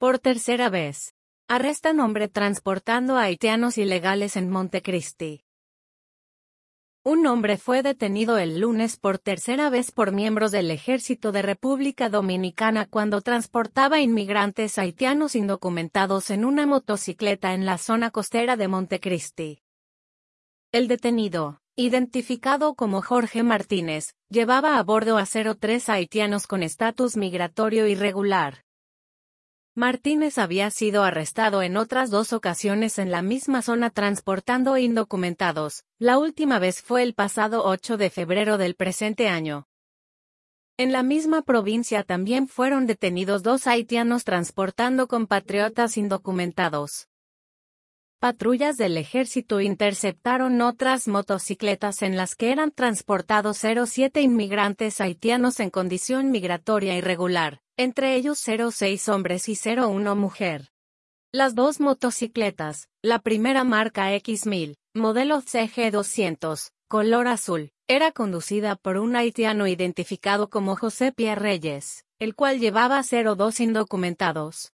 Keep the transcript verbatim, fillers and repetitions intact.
Por tercera vez. Arrestan hombre transportando a haitianos ilegales en Montecristi. Un hombre fue detenido el lunes por tercera vez por miembros del Ejército de República Dominicana cuando transportaba inmigrantes haitianos indocumentados en una motocicleta en la zona costera de Montecristi. El detenido, identificado como Jorge Martínez, llevaba a bordo a tres haitianos con estatus migratorio irregular. Martínez había sido arrestado en otras dos ocasiones en la misma zona transportando indocumentados, la última vez fue el pasado ocho de febrero del presente año. En la misma provincia también fueron detenidos dos haitianos transportando compatriotas indocumentados. Patrullas del ejército interceptaron otras motocicletas en las que eran transportados siete inmigrantes haitianos en condición migratoria irregular, entre ellos seis hombres y una mujer. Las dos motocicletas, la primera marca equis mil, modelo ce ge doscientos, color azul, era conducida por un haitiano identificado como José Pierre Reyes, el cual llevaba dos indocumentados.